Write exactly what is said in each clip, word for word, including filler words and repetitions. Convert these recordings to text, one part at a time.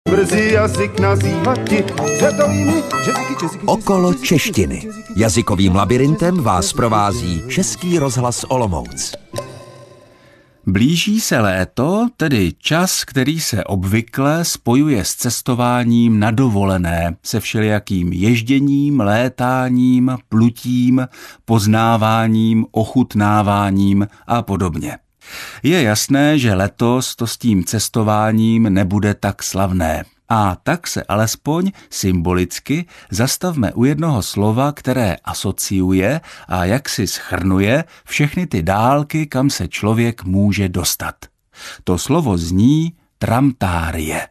Brzy jazyk nazývati světovými jazyky, jazyky, Okolo češtiny. Jazykovým labirintem vás provází Český rozhlas Olomouc. Blíží se léto, tedy čas, který se obvykle spojuje s cestováním na dovolené, se všelijakým ježděním, létáním, plutím, poznáváním, ochutnáváním a podobně. Je jasné, že letos to s tím cestováním nebude tak slavné. A tak se alespoň symbolicky zastavme u jednoho slova, které asociuje a jaksi shrnuje všechny ty dálky, kam se člověk může dostat. To slovo zní tramtárie.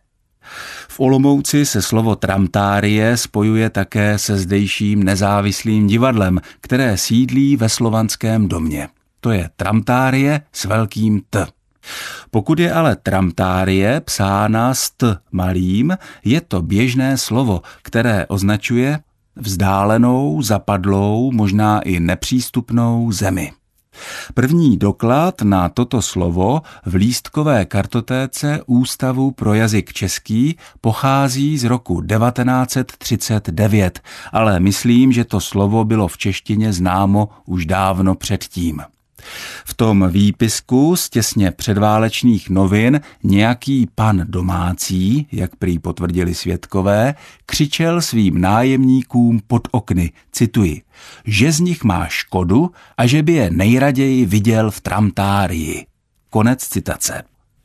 V Olomouci se slovo tramtárie spojuje také se zdejším nezávislým divadlem, které sídlí ve Slovanském domě. To je tramtárie s velkým T. Pokud je ale tramtárie psána s T malým, je to běžné slovo, které označuje vzdálenou, zapadlou, možná i nepřístupnou zemi. První doklad na toto slovo v lístkové kartotéce Ústavu pro jazyk český pochází z roku devatenáct set třicet devět, ale myslím, že to slovo bylo v češtině známo už dávno předtím. V tom výpisku z těsně předválečných novin nějaký pan domácí, jak prý potvrdili svědkové, křičel svým nájemníkům pod okny, cituji, že z nich má škodu a že by je nejraději viděl v tramtárii. Konec citace.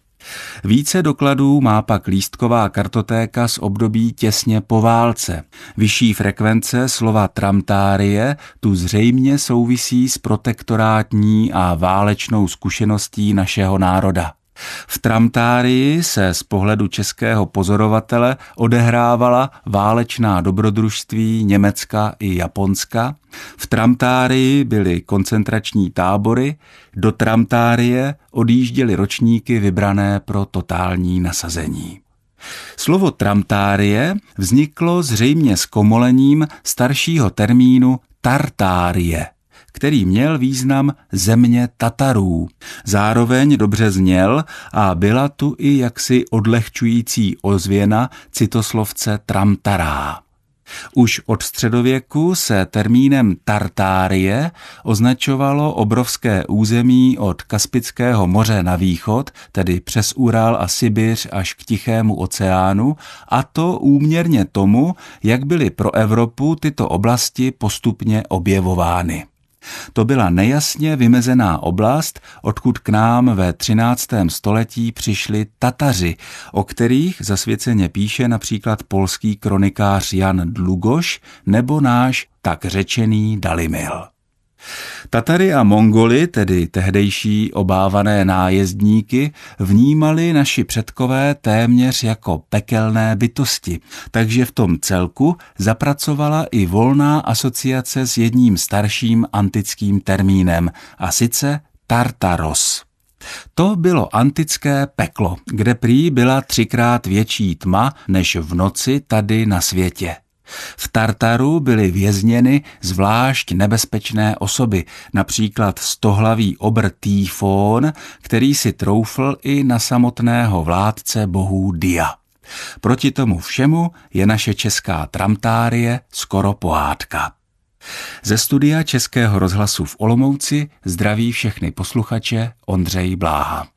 Více dokladů má pak lístková kartotéka z období těsně po válce. Vyšší frekvence slova tramtárie tu zřejmě souvisí s protektorátní a válečnou zkušeností našeho národa. V tramtárii se z pohledu českého pozorovatele odehrávala válečná dobrodružství Německa i Japonska. V tramtárii byly koncentrační tábory, do tramtárie odjížděly ročníky vybrané pro totální nasazení. Slovo tramtárie vzniklo zřejmě s komolením staršího termínu tartárie, který měl význam země Tatarů. Zároveň dobře zněl a byla tu i jaksi odlehčující ozvěna citoslovce tramtará. Už od středověku se termínem tartárie označovalo obrovské území od Kaspického moře na východ, tedy přes Ural a Sibiř až k Tichému oceánu, a to úměrně tomu, jak byly pro Evropu tyto oblasti postupně objevovány. To byla nejasně vymezená oblast, odkud k nám ve třináctém století přišli Tataři, o kterých zasvěceně píše například polský kronikář Jan Dlugoš nebo náš tak řečený Dalimil. Tatary a Mongoly, tedy tehdejší obávané nájezdníky, vnímali naši předkové téměř jako pekelné bytosti, takže v tom celku zapracovala i volná asociace s jedním starším antickým termínem, a sice Tartaros. To bylo antické peklo, kde prý byla třikrát větší tma než v noci tady na světě. V Tartaru byly vězněny zvlášť nebezpečné osoby, například stohlavý obr Týfón, který si troufl i na samotného vládce bohů Dia. Proti tomu všemu je naše česká tramtárie skoro pohádka. Ze studia Českého rozhlasu v Olomouci zdraví všechny posluchače Ondřej Bláha.